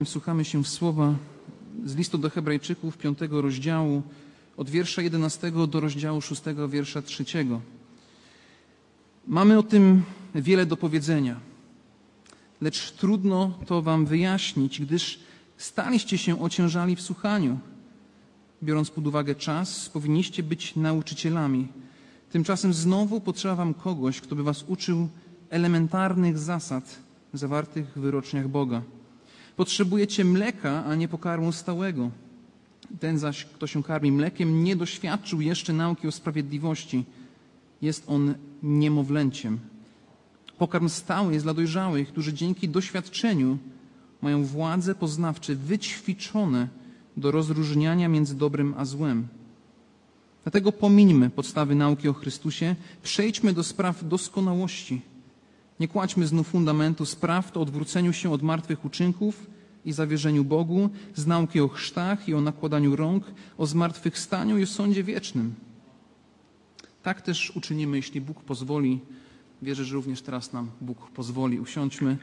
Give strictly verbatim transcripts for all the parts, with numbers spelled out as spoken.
Słuchamy się słowa z listu do Hebrajczyków, piątego rozdziału, od wiersza jedenastego do rozdziału szóstego, wiersza trzeciego. Mamy o tym wiele do powiedzenia, lecz trudno to wam wyjaśnić, gdyż staliście się ociężali w słuchaniu. Biorąc pod uwagę czas, powinniście być nauczycielami. Tymczasem znowu potrzeba wam kogoś, kto by was uczył elementarnych zasad zawartych w wyroczniach Boga. Potrzebujecie mleka, a nie pokarmu stałego. Ten zaś, kto się karmi mlekiem, nie doświadczył jeszcze nauki o sprawiedliwości. Jest on niemowlęciem. Pokarm stały jest dla dojrzałych, którzy dzięki doświadczeniu mają władze poznawcze wyćwiczone do rozróżniania między dobrem a złem. Dlatego pomińmy podstawy nauki o Chrystusie, przejdźmy do spraw doskonałości. Nie kładźmy znów fundamentu spraw o odwróceniu się od martwych uczynków i zawierzeniu Bogu, z nauki o chrztach i o nakładaniu rąk, o zmartwychwstaniu i o sądzie wiecznym. Tak też uczynimy, jeśli Bóg pozwoli. Wierzę, że również teraz nam Bóg pozwoli. Usiądźmy.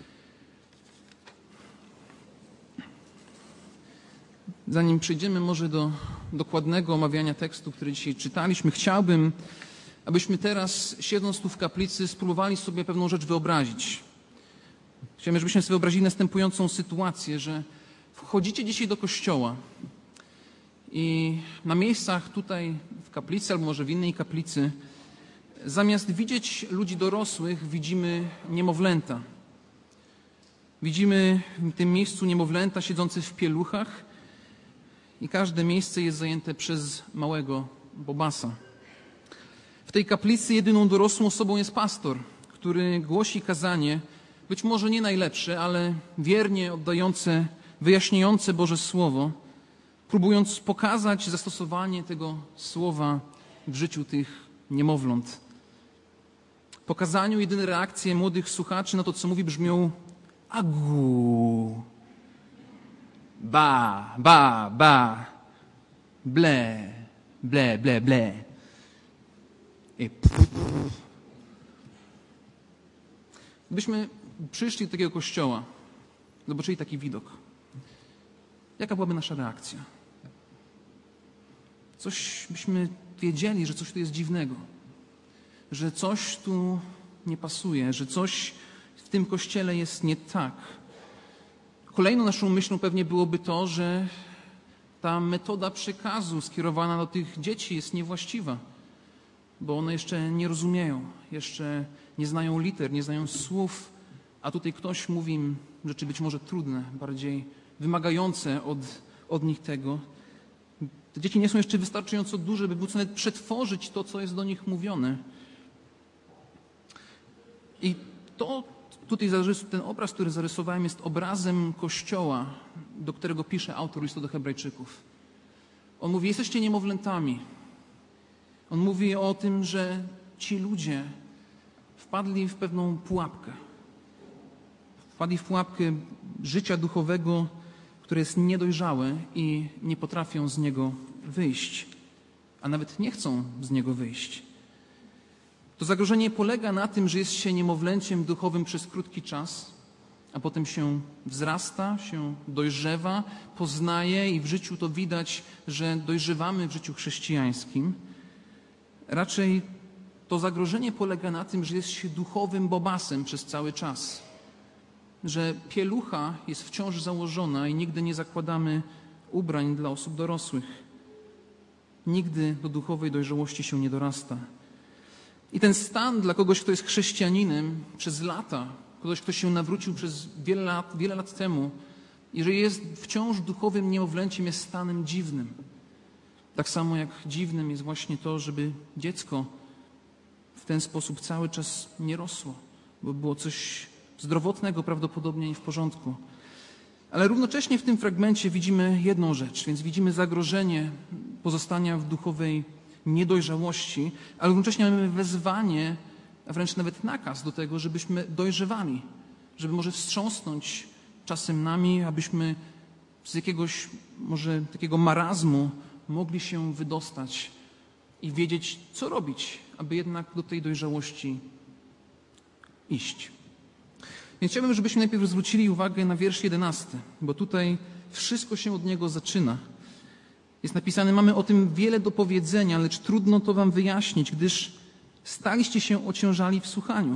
Zanim przejdziemy może do dokładnego omawiania tekstu, który dzisiaj czytaliśmy, chciałbym, abyśmy teraz, siedząc tu w kaplicy, spróbowali sobie pewną rzecz wyobrazić. Chciałbym, żebyśmy sobie wyobrazili następującą sytuację, że wchodzicie dzisiaj do kościoła i na miejscach tutaj w kaplicy, albo może w innej kaplicy, zamiast widzieć ludzi dorosłych, widzimy niemowlęta. Widzimy w tym miejscu niemowlęta siedzące w pieluchach i każde miejsce jest zajęte przez małego bobasa. W tej kaplicy jedyną dorosłą osobą jest pastor, który głosi kazanie, być może nie najlepsze, ale wiernie oddające, wyjaśniające Boże Słowo, próbując pokazać zastosowanie tego Słowa w życiu tych niemowląt. Po kazaniu jedyne reakcje młodych słuchaczy na to, co mówi, brzmią agu, ba, ba, ba, ble, ble, ble, ble. I Gdybyśmy przyszli do takiego kościoła, zobaczyli taki widok, jaka byłaby nasza reakcja? Coś byśmy wiedzieli, że coś tu jest dziwnego, że coś tu nie pasuje, że coś w tym kościele jest nie tak. Kolejną naszą myślą pewnie byłoby to, że ta metoda przekazu skierowana do tych dzieci jest niewłaściwa, bo one jeszcze nie rozumieją, jeszcze nie znają liter, nie znają słów, a tutaj ktoś mówi im rzeczy być może trudne, bardziej wymagające od, od nich tego. Te dzieci nie są jeszcze wystarczająco duże, by móc nawet przetworzyć to, co jest do nich mówione. I to tutaj ten obraz, który zarysowałem, jest obrazem Kościoła, do którego pisze autor listu do Hebrajczyków. On mówi, jesteście niemowlętami. On mówi o tym, że ci ludzie wpadli w pewną pułapkę. Wpadli w pułapkę życia duchowego, które jest niedojrzałe i nie potrafią z niego wyjść, a nawet nie chcą z niego wyjść. To zagrożenie polega na tym, że jest się niemowlęciem duchowym przez krótki czas, a potem się wzrasta, się dojrzewa, poznaje i w życiu to widać, że dojrzewamy w życiu chrześcijańskim. Raczej to zagrożenie polega na tym, że jest się duchowym bobasem przez cały czas, że pielucha jest wciąż założona i nigdy nie zakładamy ubrań dla osób dorosłych. Nigdy do duchowej dojrzałości się nie dorasta. I ten stan dla kogoś, kto jest chrześcijaninem przez lata, kogoś, kto się nawrócił przez wiele lat, wiele lat temu, jeżeli jest wciąż duchowym niemowlęciem, jest stanem dziwnym. Tak samo jak dziwnym jest właśnie to, żeby dziecko w ten sposób cały czas nie rosło, bo było coś zdrowotnego prawdopodobnie nie w porządku. Ale równocześnie w tym fragmencie widzimy jedną rzecz, więc widzimy zagrożenie pozostania w duchowej niedojrzałości, ale równocześnie mamy wezwanie, a wręcz nawet nakaz do tego, żebyśmy dojrzewali, żeby może wstrząsnąć czasem nami, abyśmy z jakiegoś może takiego marazmu mogli się wydostać i wiedzieć, co robić, aby jednak do tej dojrzałości iść. Więc chciałbym, żebyśmy najpierw zwrócili uwagę na wiersz jedenasty, bo tutaj wszystko się od niego zaczyna. Jest napisane, mamy o tym wiele do powiedzenia, lecz trudno to wam wyjaśnić, gdyż staliście się ociężali w słuchaniu.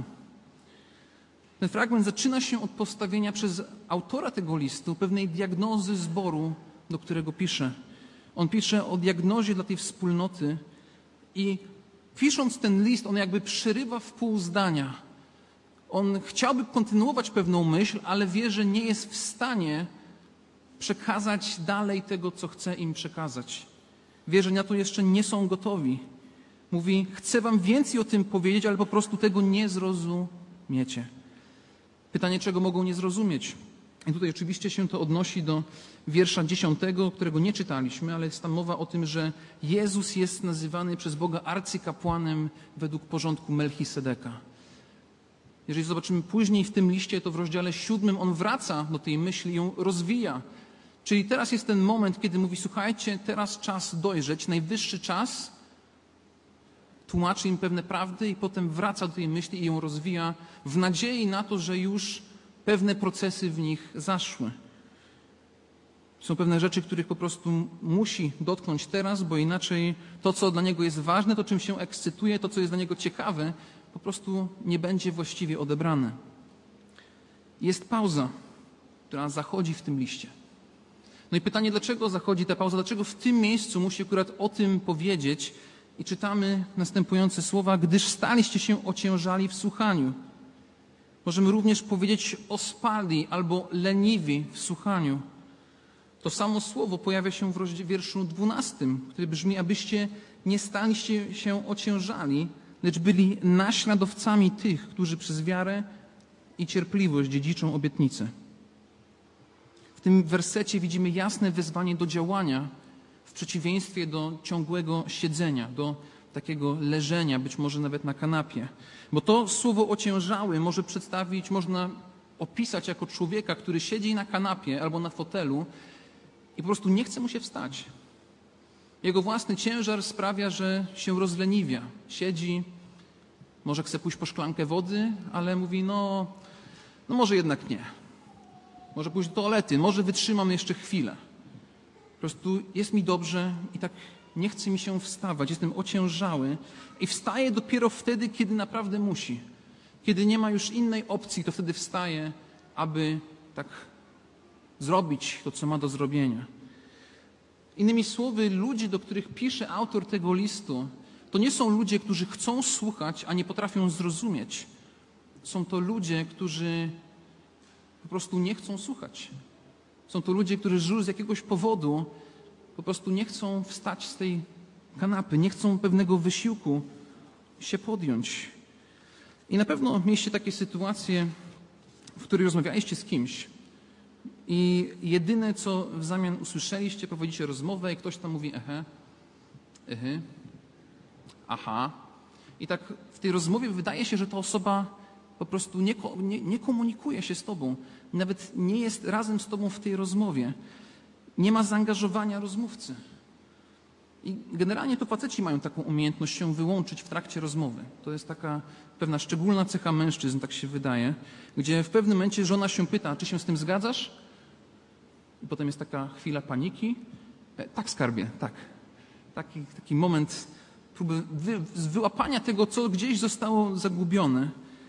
Ten fragment zaczyna się od postawienia przez autora tego listu pewnej diagnozy zboru, do którego pisze. On pisze o diagnozie dla tej wspólnoty i pisząc ten list, on jakby przerywa w pół zdania. On chciałby kontynuować pewną myśl, ale wie, że nie jest w stanie przekazać dalej tego, co chce im przekazać. Wie, że na to jeszcze nie są gotowi. Mówi, chcę wam więcej o tym powiedzieć, ale po prostu tego nie zrozumiecie. Pytanie, czego mogą nie zrozumieć? I tutaj oczywiście się to odnosi do wiersza dziesiątego, którego nie czytaliśmy, ale jest tam mowa o tym, że Jezus jest nazywany przez Boga arcykapłanem według porządku Melchisedeka. Jeżeli zobaczymy później w tym liście, to w rozdziale siódmym on wraca do tej myśli i ją rozwija. Czyli teraz jest ten moment, kiedy mówi, słuchajcie, teraz czas dojrzeć, najwyższy czas, tłumaczy im pewne prawdy i potem wraca do tej myśli i ją rozwija w nadziei na to, że już pewne procesy w nich zaszły. Są pewne rzeczy, których po prostu musi dotknąć teraz, bo inaczej to, co dla niego jest ważne, to czym się ekscytuje, to, co jest dla niego ciekawe, po prostu nie będzie właściwie odebrane. Jest pauza, która zachodzi w tym liście. No i pytanie, dlaczego zachodzi ta pauza? Dlaczego w tym miejscu musi akurat o tym powiedzieć? I czytamy następujące słowa, gdyż staliście się ociężali w słuchaniu. Możemy również powiedzieć ospali albo leniwi w słuchaniu. To samo słowo pojawia się w rozdziale wierszu dwunastym, który brzmi, abyście nie staliście się ociężali, lecz byli naśladowcami tych, którzy przez wiarę i cierpliwość dziedziczą obietnicę. W tym wersecie widzimy jasne wezwanie do działania w przeciwieństwie do ciągłego siedzenia, do takiego leżenia, być może nawet na kanapie. Bo to słowo ociężały może przedstawić, można opisać jako człowieka, który siedzi na kanapie albo na fotelu i po prostu nie chce mu się wstać. Jego własny ciężar sprawia, że się rozleniwia. Siedzi, może chce pójść po szklankę wody, ale mówi, no, no może jednak nie. Może pójść do toalety, może wytrzymam jeszcze chwilę. Po prostu jest mi dobrze i tak nie chce mi się wstawać, jestem ociężały i wstaje dopiero wtedy, kiedy naprawdę musi. Kiedy nie ma już innej opcji, to wtedy wstaje, aby tak zrobić to, co ma do zrobienia. Innymi słowy, ludzie, do których pisze autor tego listu, to nie są ludzie, którzy chcą słuchać, a nie potrafią zrozumieć. Są to ludzie, którzy po prostu nie chcą słuchać. Są to ludzie, którzy z jakiegoś powodu po prostu nie chcą wstać z tej kanapy, nie chcą pewnego wysiłku się podjąć. I na pewno mieliście takie sytuacje, w których rozmawialiście z kimś i jedyne, co w zamian usłyszeliście, prowadzicie rozmowę i ktoś tam mówi ehe, ehe, aha. I tak w tej rozmowie wydaje się, że ta osoba po prostu nie, nie, nie komunikuje się z tobą. Nawet nie jest razem z tobą w tej rozmowie. Nie ma zaangażowania rozmówcy. I generalnie to faceci mają taką umiejętność się wyłączyć w trakcie rozmowy. To jest taka pewna szczególna cecha mężczyzn, tak się wydaje, gdzie w pewnym momencie żona się pyta, czy się z tym zgadzasz? I potem jest taka chwila paniki. E, tak, skarbie, tak. Taki, taki moment próby wy, wyłapania tego, co gdzieś zostało zagubione.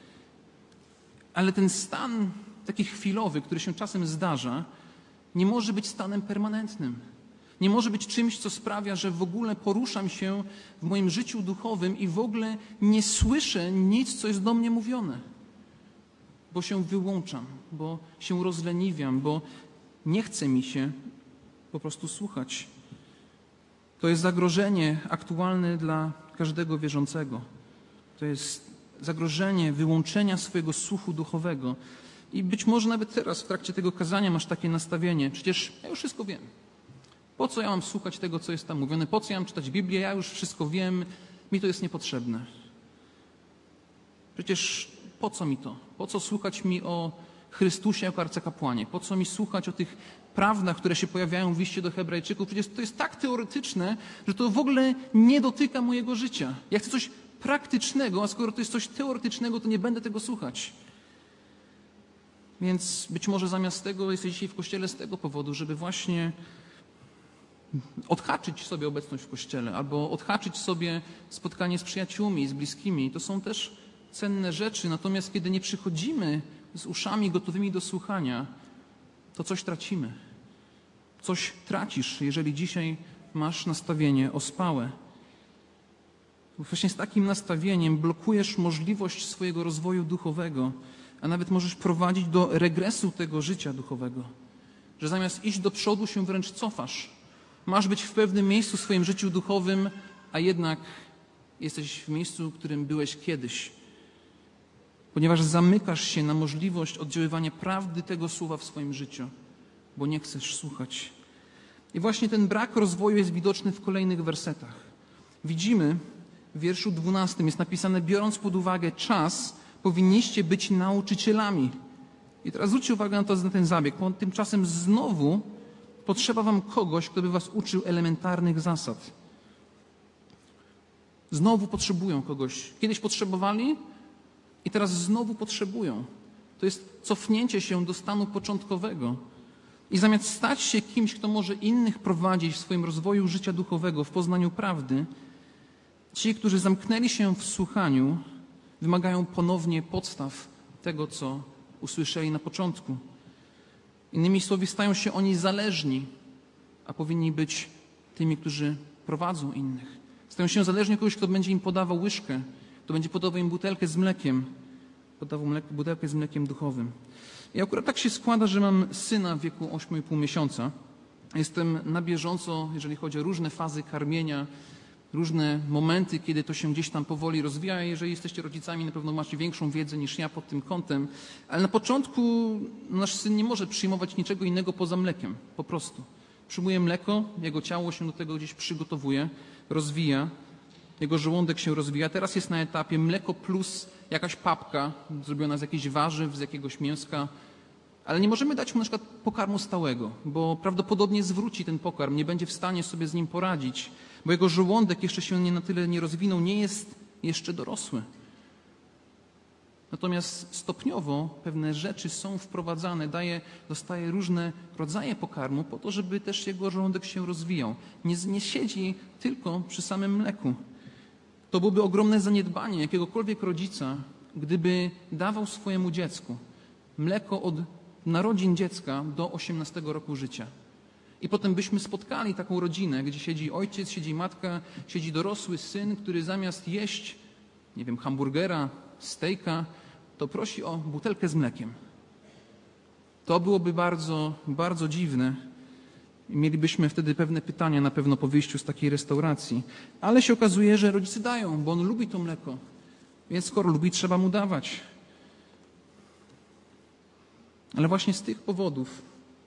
Ale ten stan taki chwilowy, który się czasem zdarza, nie może być stanem permanentnym. Nie może być czymś, co sprawia, że w ogóle poruszam się w moim życiu duchowym i w ogóle nie słyszę nic, co jest do mnie mówione. Bo się wyłączam, bo się rozleniwiam, bo nie chce mi się po prostu słuchać. To jest zagrożenie aktualne dla każdego wierzącego. To jest zagrożenie wyłączenia swojego słuchu duchowego. I być może nawet teraz w trakcie tego kazania masz takie nastawienie. Przecież ja już wszystko wiem. Po co ja mam słuchać tego, co jest tam mówione? Po co ja mam czytać Biblię? Ja już wszystko wiem. Mi to jest niepotrzebne. Przecież po co mi to? Po co słuchać mi o Chrystusie jako arcykapłanie? Po co mi słuchać o tych prawdach, które się pojawiają w liście do Hebrajczyków? Przecież to jest tak teoretyczne, że to w ogóle nie dotyka mojego życia. Ja chcę coś praktycznego, a skoro to jest coś teoretycznego, to nie będę tego słuchać. Więc być może zamiast tego jesteś dzisiaj w Kościele z tego powodu, żeby właśnie odhaczyć sobie obecność w Kościele albo odhaczyć sobie spotkanie z przyjaciółmi, z bliskimi. To są też cenne rzeczy, natomiast kiedy nie przychodzimy z uszami gotowymi do słuchania, to coś tracimy. Coś tracisz, jeżeli dzisiaj masz nastawienie ospałe. Właśnie z takim nastawieniem blokujesz możliwość swojego rozwoju duchowego, a nawet możesz prowadzić do regresu tego życia duchowego. Że zamiast iść do przodu się wręcz cofasz. Masz być w pewnym miejscu w swoim życiu duchowym, a jednak jesteś w miejscu, w którym byłeś kiedyś. Ponieważ zamykasz się na możliwość oddziaływania prawdy tego słowa w swoim życiu, bo nie chcesz słuchać. I właśnie ten brak rozwoju jest widoczny w kolejnych wersetach. Widzimy, w wierszu dwunastym jest napisane, biorąc pod uwagę czas, powinniście być nauczycielami. I teraz zwróćcie uwagę na, to, na ten zabieg. Tymczasem znowu potrzeba wam kogoś, kto by was uczył elementarnych zasad. Znowu potrzebują kogoś. Kiedyś potrzebowali i teraz znowu potrzebują. To jest cofnięcie się do stanu początkowego. I zamiast stać się kimś, kto może innych prowadzić w swoim rozwoju życia duchowego, w poznaniu prawdy, ci, którzy zamknęli się w słuchaniu, wymagają ponownie podstaw tego, co usłyszeli na początku. Innymi słowy, stają się oni zależni, a powinni być tymi, którzy prowadzą innych. Stają się zależni od kogoś, kto będzie im podawał łyżkę, kto będzie podawał im butelkę z mlekiem, podawał mlek, butelkę z mlekiem duchowym. I akurat tak się składa, że mam syna w wieku ośmiu i pół miesiąca. Jestem na bieżąco, jeżeli chodzi o różne fazy karmienia, różne momenty, kiedy to się gdzieś tam powoli rozwija. Jeżeli jesteście rodzicami, na pewno macie większą wiedzę niż ja pod tym kątem. Ale na początku nasz syn nie może przyjmować niczego innego poza mlekiem. Po prostu. Przyjmuje mleko, jego ciało się do tego gdzieś przygotowuje, rozwija. Jego żołądek się rozwija. Teraz jest na etapie mleko plus jakaś papka zrobiona z jakichś warzyw, z jakiegoś mięska. Ale nie możemy dać mu na przykład pokarmu stałego, bo prawdopodobnie zwróci ten pokarm, nie będzie w stanie sobie z nim poradzić, bo jego żołądek jeszcze się nie na tyle nie rozwinął, nie jest jeszcze dorosły. Natomiast stopniowo pewne rzeczy są wprowadzane, daje, dostaje różne rodzaje pokarmu po to, żeby też jego żołądek się rozwijał. Nie, nie siedzi tylko przy samym mleku. To byłoby ogromne zaniedbanie jakiegokolwiek rodzica, gdyby dawał swojemu dziecku mleko od narodzin dziecka do osiemnastego roku życia. I potem byśmy spotkali taką rodzinę, gdzie siedzi ojciec, siedzi matka, siedzi dorosły syn, który zamiast jeść, nie wiem, hamburgera, stejka, to prosi o butelkę z mlekiem. To byłoby bardzo, bardzo dziwne. I mielibyśmy wtedy pewne pytania na pewno po wyjściu z takiej restauracji. Ale się okazuje, że rodzice dają, bo on lubi to mleko. Więc skoro lubi, trzeba mu dawać. Ale właśnie z tych powodów,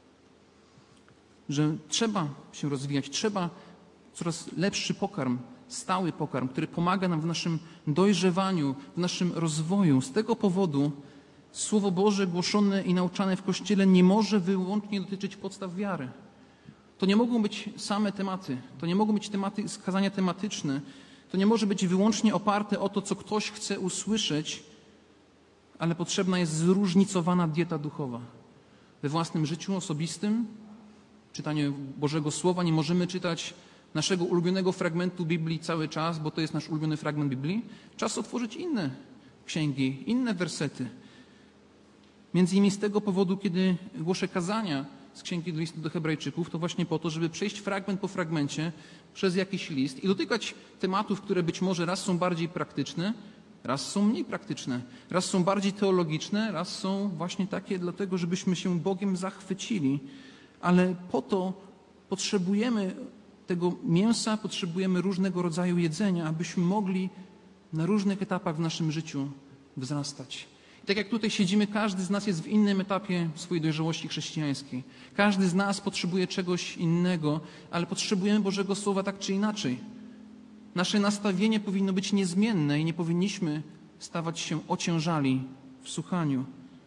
że trzeba się rozwijać, trzeba coraz lepszy pokarm, stały pokarm, który pomaga nam w naszym dojrzewaniu, w naszym rozwoju. Z tego powodu Słowo Boże głoszone i nauczane w Kościele nie może wyłącznie dotyczyć podstaw wiary. To nie mogą być same tematy, to nie mogą być tematy, skazania tematyczne, to nie może być wyłącznie oparte o to, co ktoś chce usłyszeć, ale potrzebna jest zróżnicowana dieta duchowa. We własnym życiu osobistym, czytanie Bożego Słowa, nie możemy czytać naszego ulubionego fragmentu Biblii cały czas, bo to jest nasz ulubiony fragment Biblii. Czas otworzyć inne księgi, inne wersety. Między innymi z tego powodu, kiedy głoszę kazania z księgi listu do Hebrajczyków, to właśnie po to, żeby przejść fragment po fragmencie przez jakiś list i dotykać tematów, które być może raz są bardziej praktyczne, raz są mniej praktyczne, raz są bardziej teologiczne, raz są właśnie takie dlatego, żebyśmy się Bogiem zachwycili. Ale po to potrzebujemy tego mięsa, potrzebujemy różnego rodzaju jedzenia, abyśmy mogli na różnych etapach w naszym życiu wzrastać. I tak jak tutaj siedzimy, każdy z nas jest w innym etapie swojej dojrzałości chrześcijańskiej. Każdy z nas potrzebuje czegoś innego, ale potrzebujemy Bożego Słowa tak czy inaczej. Nasze nastawienie powinno być niezmienne i nie powinniśmy stawać się ociężali w słuchaniu.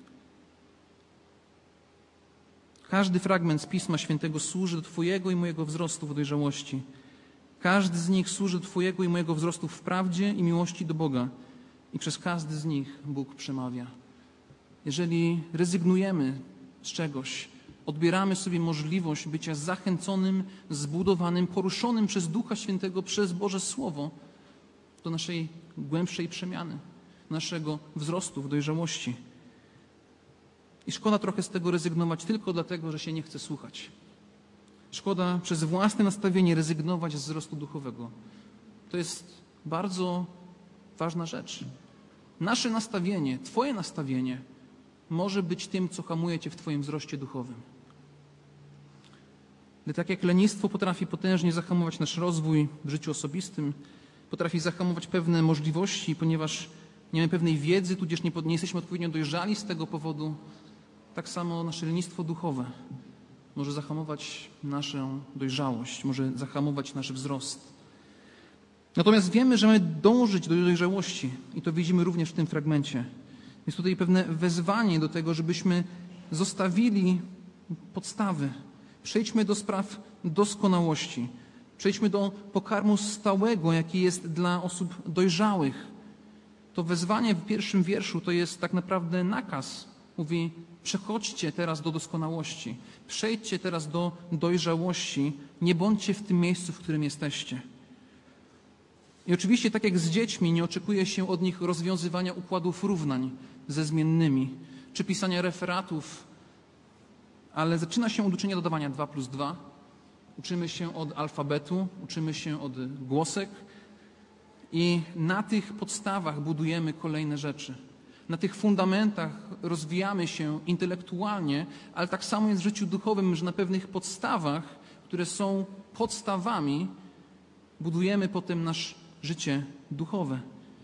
Każdy fragment z Pisma Świętego służy do Twojego i mojego wzrostu w dojrzałości. Każdy z nich służy do Twojego i mojego wzrostu w prawdzie i miłości do Boga. I przez każdy z nich Bóg przemawia. jeżeli rezygnujemy z czegoś, odbieramy sobie możliwość bycia zachęconym, zbudowanym, poruszonym przez Ducha Świętego, przez Boże Słowo do naszej głębszej przemiany, naszego wzrostu w dojrzałości. I szkoda trochę z tego rezygnować tylko dlatego, że się nie chce słuchać. Szkoda przez własne nastawienie rezygnować z wzrostu duchowego. To jest bardzo ważna rzecz. Nasze nastawienie, Twoje nastawienie może być tym, co hamuje Cię w Twoim wzroście duchowym. Gdy tak jak lenistwo potrafi potężnie zahamować nasz rozwój w życiu osobistym, potrafi zahamować pewne możliwości, ponieważ nie mamy pewnej wiedzy, tudzież nie, nie jesteśmy odpowiednio dojrzali z tego powodu, tak samo nasze lenistwo duchowe może zahamować naszą dojrzałość, może zahamować nasz wzrost. Natomiast wiemy, że mamy dążyć do dojrzałości i to widzimy również w tym fragmencie. Jest tutaj pewne wezwanie do tego, żebyśmy zostawili podstawy. Przejdźmy do spraw doskonałości. Przejdźmy do pokarmu stałego, jaki jest dla osób dojrzałych. To wezwanie w pierwszym wierszu to jest tak naprawdę nakaz. Mówi, przechodźcie teraz do doskonałości. Przejdźcie teraz do dojrzałości. Nie bądźcie w tym miejscu, w którym jesteście. I oczywiście, tak jak z dziećmi, nie oczekuje się od nich rozwiązywania układów równań ze zmiennymi, czy pisania referatów, ale zaczyna się od uczenia dodawania dwa plus dwa. Uczymy się od alfabetu, uczymy się od głosek i na tych podstawach budujemy kolejne rzeczy. Na tych fundamentach rozwijamy się intelektualnie, ale tak samo jest w życiu duchowym, że na pewnych podstawach, które są podstawami, budujemy potem nasze życie duchowe.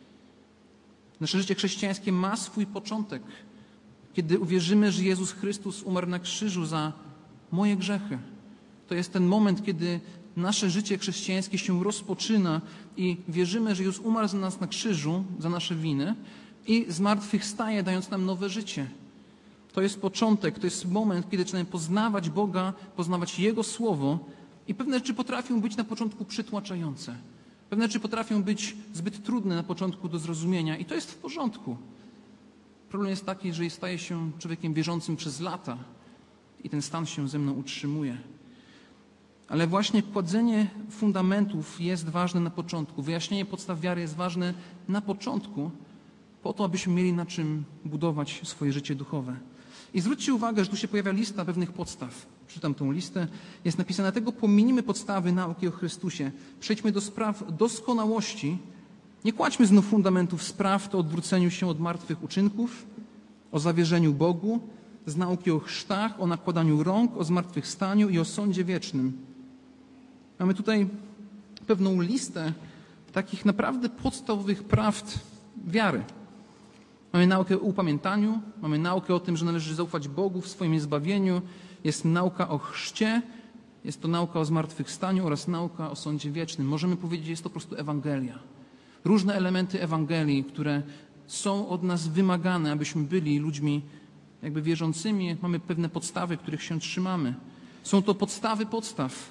Nasze życie chrześcijańskie ma swój początek, kiedy uwierzymy, że Jezus Chrystus umarł na krzyżu za moje grzechy. To jest ten moment, kiedy nasze życie chrześcijańskie się rozpoczyna i wierzymy, że Jezus umarł za nas na krzyżu, za nasze winy i zmartwychwstaje, dając nam nowe życie. To jest początek, to jest moment, kiedy zaczynamy poznawać Boga, poznawać Jego Słowo i pewne rzeczy potrafią być na początku przytłaczające. Pewne rzeczy potrafią być zbyt trudne na początku do zrozumienia i to jest w porządku. Problem jest taki, że staję się człowiekiem wierzącym przez lata i ten stan się ze mną utrzymuje. Ale właśnie kładzenie fundamentów jest ważne na początku. Wyjaśnienie podstaw wiary jest ważne na początku, po to, abyśmy mieli na czym budować swoje życie duchowe. I zwróćcie uwagę, że tu się pojawia lista pewnych podstaw. Czytam tą listę. Jest napisane, tego pominimy podstawy nauki o Chrystusie. Przejdźmy do spraw doskonałości. Nie kładźmy znów fundamentów spraw o odwróceniu się od martwych uczynków, o zawierzeniu Bogu, z nauki o chrztach, o nakładaniu rąk, o zmartwychwstaniu i o sądzie wiecznym. Mamy tutaj pewną listę takich naprawdę podstawowych prawd wiary. Mamy naukę o upamiętaniu, mamy naukę o tym, że należy zaufać Bogu w swoim zbawieniu, jest nauka o chrzcie, jest to nauka o zmartwychwstaniu oraz nauka o sądzie wiecznym. Możemy powiedzieć, że jest to po prostu Ewangelia. Różne elementy Ewangelii, które są od nas wymagane, abyśmy byli ludźmi jakby wierzącymi. Mamy pewne podstawy, których się trzymamy. Są to podstawy podstaw.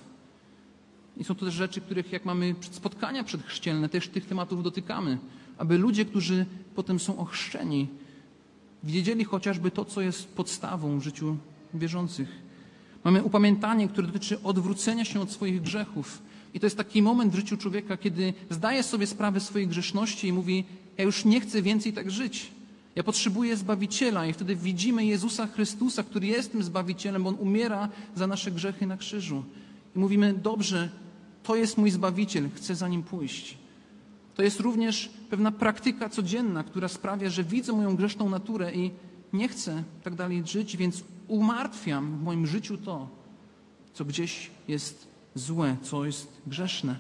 I są to też rzeczy, których jak mamy spotkania przedchrzcielne, też tych tematów dotykamy. Aby ludzie, którzy potem są ochrzczeni, wiedzieli chociażby to, co jest podstawą w życiu wierzących. Mamy upamiętanie, które dotyczy odwrócenia się od swoich grzechów. I to jest taki moment w życiu człowieka, kiedy zdaje sobie sprawę swojej grzeszności i mówi, ja już nie chcę więcej tak żyć. Ja potrzebuję Zbawiciela i wtedy widzimy Jezusa Chrystusa, który jest tym Zbawicielem, bo On umiera za nasze grzechy na krzyżu. I mówimy, dobrze, to jest mój Zbawiciel, chcę za Nim pójść. To jest również pewna praktyka codzienna, która sprawia, że widzę moją grzeszną naturę i nie chcę tak dalej żyć, więc umartwiam w moim życiu to, co gdzieś jest złe, co jest grzeszne.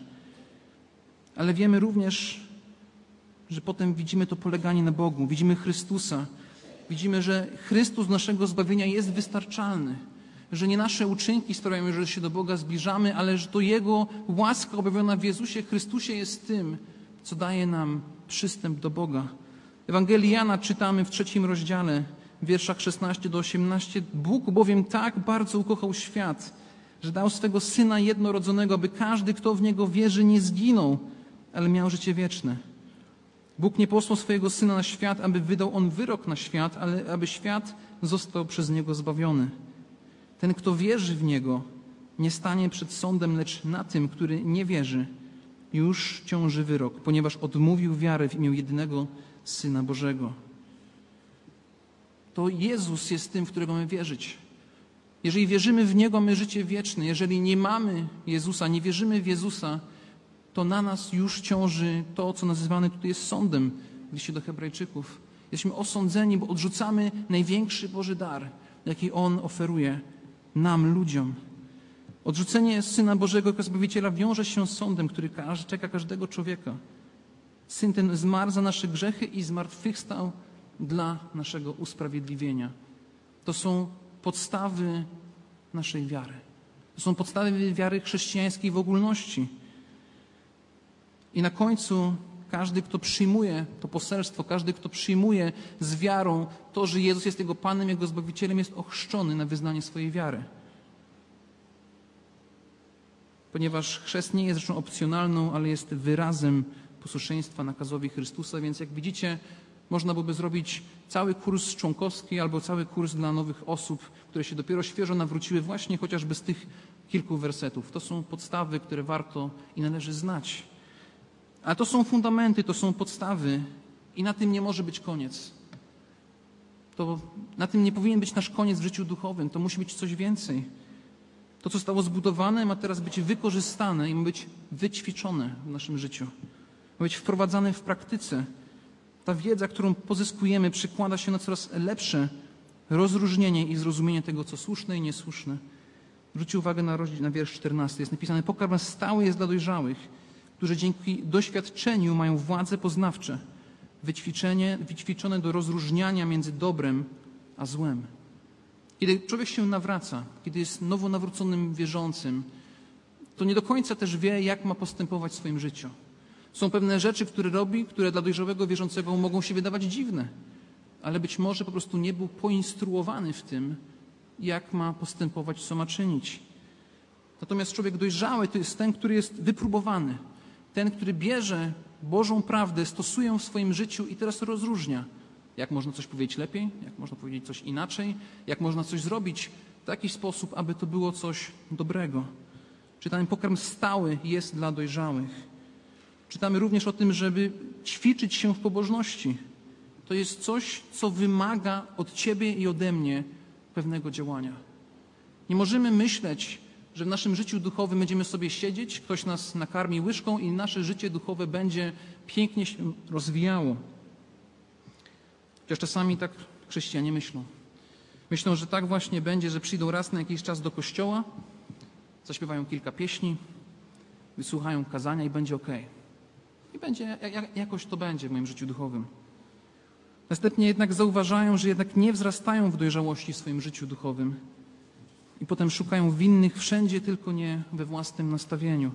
Ale wiemy również, że potem widzimy to poleganie na Bogu, widzimy Chrystusa, widzimy, że Chrystus naszego zbawienia jest wystarczalny, że nie nasze uczynki sprawiają, że się do Boga zbliżamy, ale że to Jego łaska objawiona w Jezusie Chrystusie jest tym, co daje nam przystęp do Boga. W Ewangelii Jana czytamy w trzecim rozdziale, w wierszach szesnaście do osiemnastu. Bóg bowiem tak bardzo ukochał świat, że dał swego Syna jednorodzonego, aby każdy, kto w Niego wierzy, nie zginął, ale miał życie wieczne. Bóg nie posłał swojego Syna na świat, aby wydał On wyrok na świat, ale aby świat został przez Niego zbawiony. Ten, kto wierzy w Niego, nie stanie przed sądem, lecz na tym, który nie wierzy, już ciąży wyrok, ponieważ odmówił wiary w imię jedynego Syna Bożego. To Jezus jest tym, w którego mamy wierzyć. Jeżeli wierzymy w Niego, mamy życie wieczne. Jeżeli nie mamy Jezusa, nie wierzymy w Jezusa, to na nas już ciąży to, co nazywane tutaj jest sądem w liście do Hebrajczyków. Jesteśmy osądzeni, bo odrzucamy największy Boży dar, jaki On oferuje nam, ludziom. Odrzucenie Syna Bożego jako Zbawiciela wiąże się z sądem, który czeka każdego człowieka. Syn ten zmarł za nasze grzechy i zmartwychwstał dla naszego usprawiedliwienia. To są podstawy naszej wiary. To są podstawy wiary chrześcijańskiej w ogólności. I na końcu każdy, kto przyjmuje to poselstwo, każdy, kto przyjmuje z wiarą to, że Jezus jest Jego Panem, Jego Zbawicielem, jest ochrzczony na wyznanie swojej wiary. Ponieważ chrzest nie jest rzeczą opcjonalną, ale jest wyrazem posłuszeństwa nakazowi Chrystusa, więc jak widzicie, można byłoby zrobić cały kurs członkowski albo cały kurs dla nowych osób, które się dopiero świeżo nawróciły właśnie chociażby z tych kilku wersetów. To są podstawy, które warto i należy znać. Ale to są fundamenty, to są podstawy i na tym nie może być koniec. To na tym nie powinien być nasz koniec w życiu duchowym. To musi być coś więcej. To, co zostało zbudowane, ma teraz być wykorzystane i ma być wyćwiczone w naszym życiu. Ma być wprowadzane w praktyce. Ta wiedza, którą pozyskujemy, przekłada się na coraz lepsze rozróżnienie i zrozumienie tego, co słuszne i niesłuszne. Zwróćcie uwagę na, rozdział, na wiersz czternasty. Jest napisane: pokarm stały jest dla dojrzałych, którzy dzięki doświadczeniu mają władze poznawcze, wyćwiczenie, wyćwiczone do rozróżniania między dobrem a złem. Kiedy człowiek się nawraca, kiedy jest nowo nawróconym wierzącym, to nie do końca też wie, jak ma postępować w swoim życiu. Są pewne rzeczy, które robi, które dla dojrzałego wierzącego mogą się wydawać dziwne, ale być może po prostu nie był poinstruowany w tym, jak ma postępować, co ma czynić. Natomiast człowiek dojrzały to jest ten, który jest wypróbowany. Ten, który bierze Bożą prawdę, stosuje ją w swoim życiu i teraz rozróżnia, jak można coś powiedzieć lepiej, jak można powiedzieć coś inaczej, jak można coś zrobić w taki sposób, aby to było coś dobrego. Czytamy, pokarm stały jest dla dojrzałych. Czytamy również o tym, żeby ćwiczyć się w pobożności. To jest coś, co wymaga od ciebie i ode mnie pewnego działania. Nie możemy myśleć, że w naszym życiu duchowym będziemy sobie siedzieć, ktoś nas nakarmi łyżką i nasze życie duchowe będzie pięknie się rozwijało. Chociaż czasami tak chrześcijanie myślą. Myślą, że tak właśnie będzie, że przyjdą raz na jakiś czas do kościoła, zaśpiewają kilka pieśni, wysłuchają kazania i będzie okej. I będzie, jakoś to będzie w moim życiu duchowym. Następnie jednak zauważają, że jednak nie wzrastają w dojrzałości w swoim życiu duchowym. I potem szukają winnych wszędzie, tylko nie we własnym nastawieniu.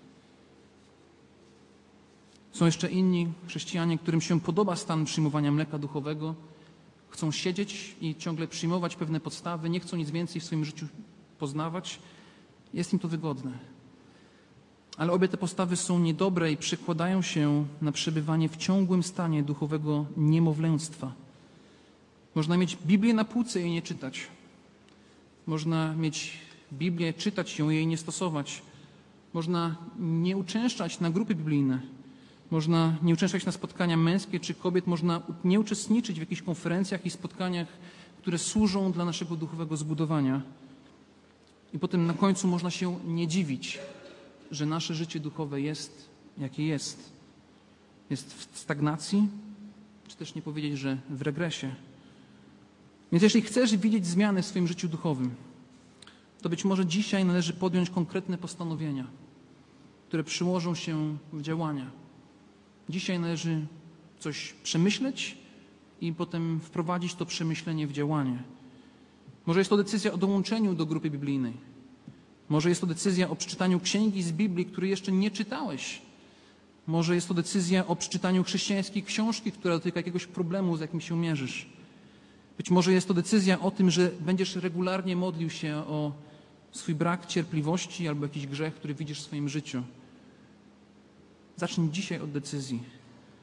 Są jeszcze inni chrześcijanie, którym się podoba stan przyjmowania mleka duchowego. Chcą siedzieć i ciągle przyjmować pewne podstawy, nie chcą nic więcej w swoim życiu poznawać. Jest im to wygodne. Ale obie te postawy są niedobre i przekładają się na przebywanie w ciągłym stanie duchowego niemowlęctwa. Można mieć Biblię na półce i jej nie czytać. Można mieć Biblię, czytać ją i jej nie stosować. Można nie uczęszczać na grupy biblijne. Można nie uczęszczać na spotkania męskie czy kobiet. Można nie uczestniczyć w jakichś konferencjach i spotkaniach, które służą dla naszego duchowego zbudowania. I potem na końcu można się nie dziwić, że nasze życie duchowe jest, jakie jest. Jest w stagnacji, czy też nie powiedzieć, że w regresie. Więc jeśli chcesz widzieć zmiany w swoim życiu duchowym, to być może dzisiaj należy podjąć konkretne postanowienia, które przyłożą się w działania. Dzisiaj należy coś przemyśleć i potem wprowadzić to przemyślenie w działanie. Może jest to decyzja o dołączeniu do grupy biblijnej. Może jest to decyzja o przeczytaniu księgi z Biblii, której jeszcze nie czytałeś. Może jest to decyzja o przeczytaniu chrześcijańskiej książki, która dotyka jakiegoś problemu, z jakim się mierzysz. Być może jest to decyzja o tym, że będziesz regularnie modlił się o swój brak cierpliwości albo jakiś grzech, który widzisz w swoim życiu. Zacznij dzisiaj od decyzji.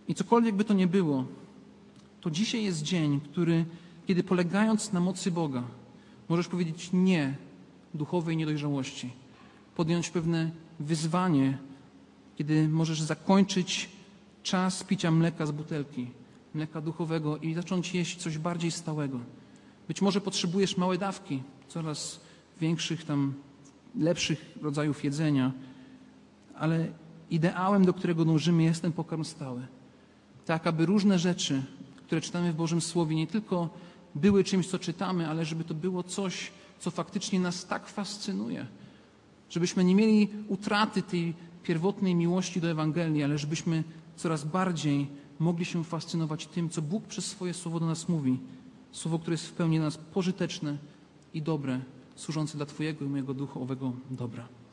I cokolwiek by to nie było, to dzisiaj jest dzień, który, kiedy polegając na mocy Boga, możesz powiedzieć nie duchowej niedojrzałości, podjąć pewne wyzwanie, kiedy możesz zakończyć czas picia mleka z butelki, mleka duchowego i zacząć jeść coś bardziej stałego. Być może potrzebujesz małe dawki, coraz większych tam, lepszych rodzajów jedzenia, ale ideałem, do którego dążymy, jest ten pokarm stały. Tak, aby różne rzeczy, które czytamy w Bożym Słowie, nie tylko były czymś, co czytamy, ale żeby to było coś, co faktycznie nas tak fascynuje. Żebyśmy nie mieli utraty tej pierwotnej miłości do Ewangelii, ale żebyśmy coraz bardziej mogli się fascynować tym, co Bóg przez swoje Słowo do nas mówi. Słowo, które jest w pełni dla nas pożyteczne i dobre, służące dla Twojego i mojego duchowego dobra.